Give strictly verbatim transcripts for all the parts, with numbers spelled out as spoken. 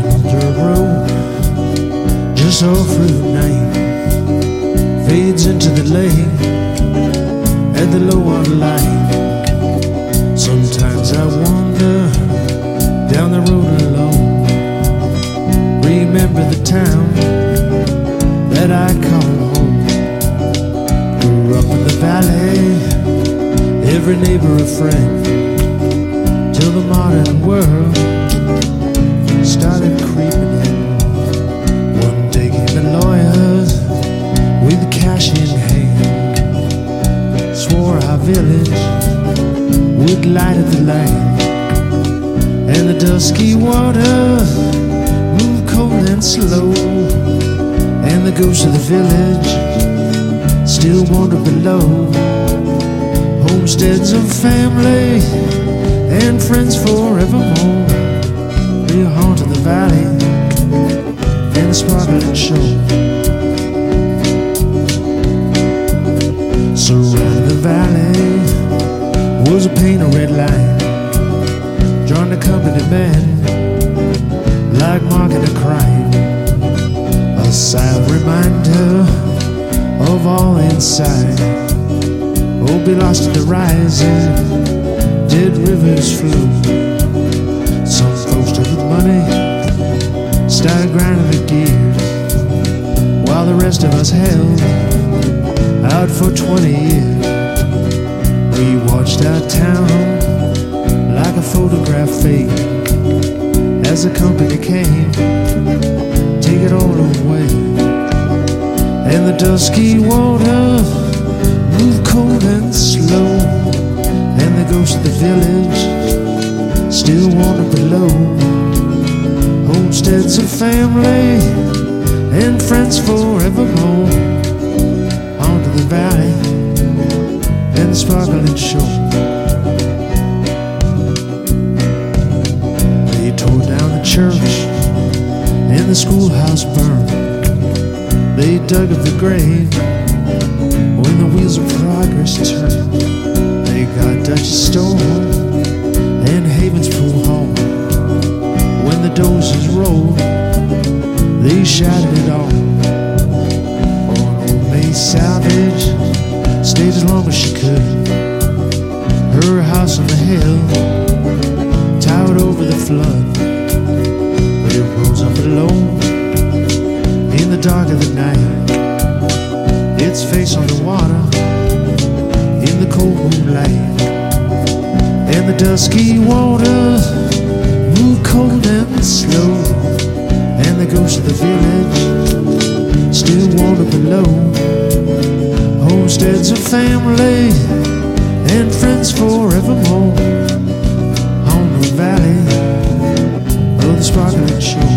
old dirt road just off Route nine, fades into the lake at the low water line. Sometimes I wander down the road alone, remember the town that I call home. Grew up in the valley, every neighbor a friend, till the modern world started creeping in. One day came the lawyers with cash in hand, swore our village would light up the land, and the dusky water moved cold and slow, and the ghosts of the village still wander below. Homesteads of family and friends forevermore, they haunt the valley and the sparkling shore. Surrounding the valley was a painted red line, drawn to company men like marking a crime, a silent reminder of all inside. Oh, be lost in the rising, dead rivers flow. Some folks took with money, started grinding the gears, while the rest of us held out for twenty years. We watched our town like a photograph fade, as the company came, take it all away, and the dusky water moved cold and slow, and the ghosts of the village still wander below. Homesteads of family and friends forevermore, onto the valley and the sparkling shore. They tore down the church and the schoolhouse burned. They dug up the grave when the wheels of progress turned. They got Dutch's Store and Haven's Pool Hall. When the dozers rolled, they shouted it all. Oh, old May Salvage stayed as long as she could. Her house on the hill towered over the flood. But it rose up alone in the dark of the night, its face on the water in the cold moonlight, and the dusky water moved cold and slow, and the ghosts of the village still wander below. Homesteads of family and friends forevermore, on the valley of the sparkling shore.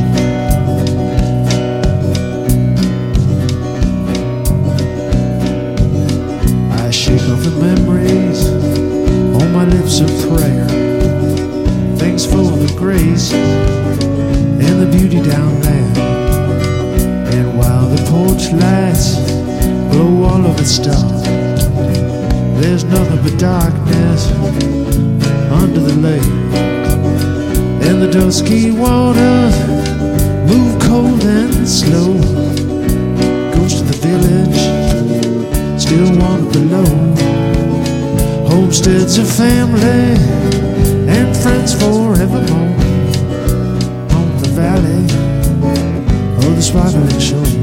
Shake off the memories on my lips of prayer, things full of the grace and the beauty down there. And while the porch lights glow all over stars, there's nothing but darkness under the lake, and the dusky water move cold and slow. Ghost of the village still wander below. Homesteads of family and friends forevermore, on the valley of the sparkling shore.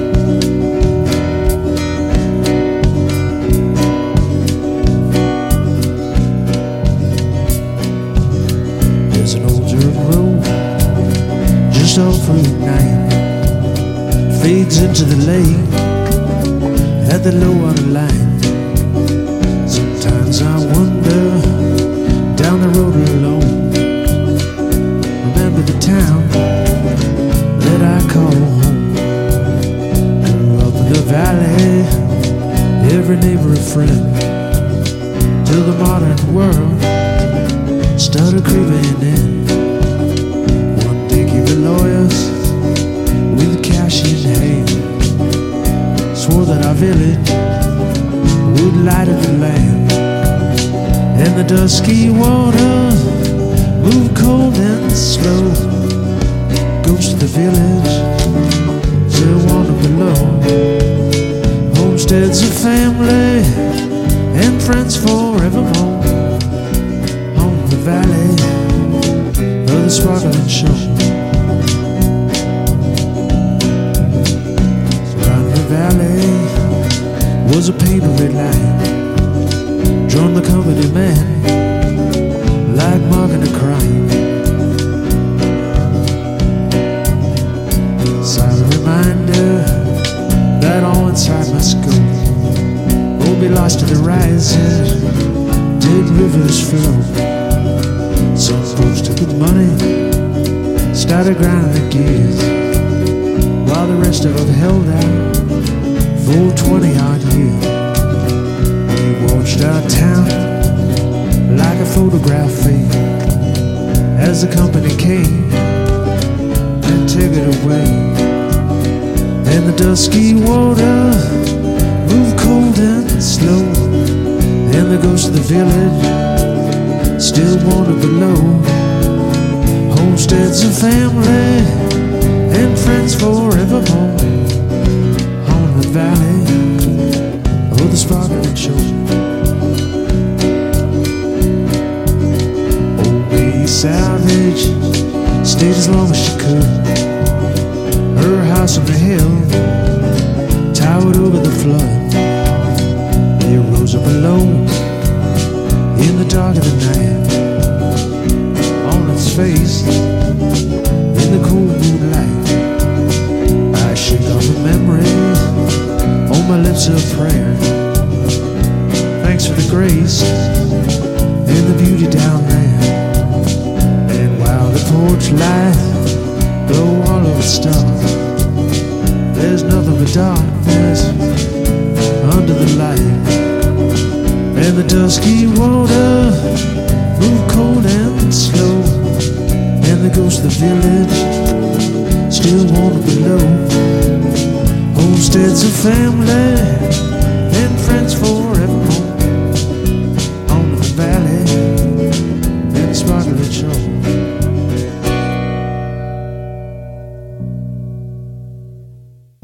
There's an old dirt road just off Route nine, fades into the lake at the low water line. Sometimes I wander down the road alone, remember the town that I call home. Grew up in the valley, every neighbor a friend, till the modern world started creeping in. One day came the lawyers with cash in hand, swore that our village would light up the land, and the dusky water moved cold and slow. Go ghost of the village still wander below. Homesteads of family and friends forevermore. On the valley of the sparkling shore. Surrounding the valley was a paper red line, drawn the company man like marking a crime. Silent reminder that all inside must go, or be lost to the rising dead rivers flow. Some folks took the money, started grinding their gears, while the rest of them held out for twenty odd years. We watched our town like a photograph fade as the company came and took it away. And the dusky water moved cold and slow, and the ghost of the village still wandered below. Homesteads of family and friends forevermore. On the valley of the sparkling shore. Savage stayed as long as she could. Her house on the hill towered over the flood. It rose up alone in the dark of the night. On its face, in the cold moonlight, I shake off the memories on my lips of prayer. Thanks for the grace and the beauty down there. Porch light glow all over stars. There's nothing but darkness under the light, and the dusky water moved cold and slow, and the ghost of the village still wandered below. Homesteads of family